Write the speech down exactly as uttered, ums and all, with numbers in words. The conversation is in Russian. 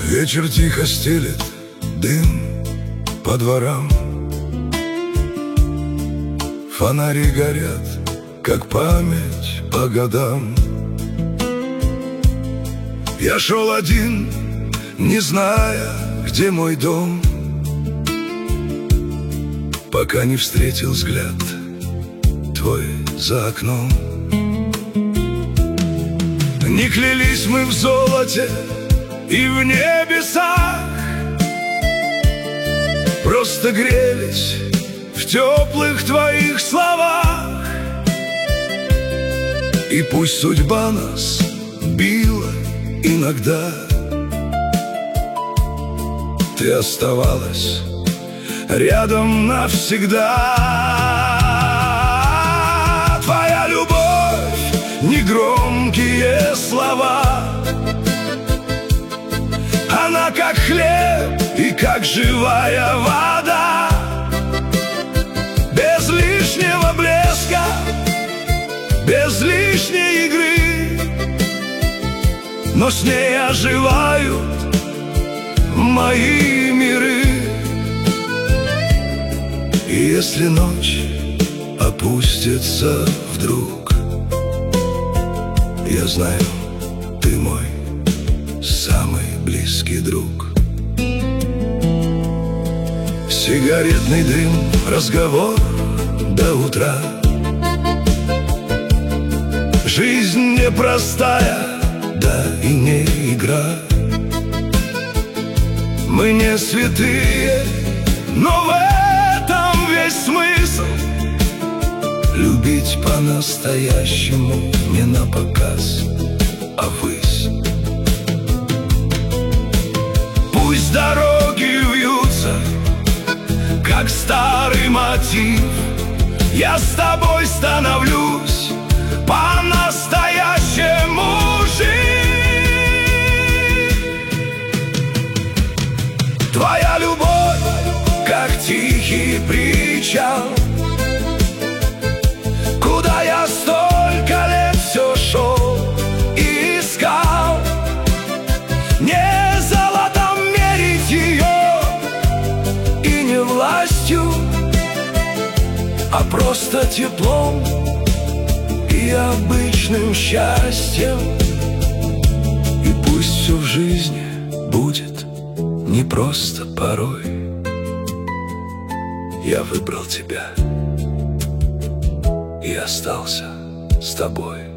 Вечер тихо стелет дым по дворам, фонари горят, как память по годам. Я шел один, не зная, где мой дом, пока не встретил взгляд твой за окном. Не клялись мы в золоте и в небесах, просто грелись в теплых твоих словах. И пусть судьба нас била иногда, ты оставалась рядом навсегда. Твоя любовь, негромкие слова, она как хлеб и как живая вода, без лишнего блеска, без лишней игры, но с ней оживают мои миры. И если ночь опустится вдруг, я знаю, ты мой самый близкий друг. Сигаретный дым, разговор до утра. Жизнь непростая, да и не игра. Мы не святые, но в этом весь смысл. Любить по-настоящему, не напоказ, а ввысь. Пусть дороги вьются, как старый мотив, я с тобой становлюсь по-настоящему жить. Твоя любовь, как тихий причал, куда я столько лет все шел и искал. Не золотом мерить ее и не властью, а просто теплом и обычным счастьем. И пусть все в жизни будет не просто порой, я выбрал тебя и остался с тобой.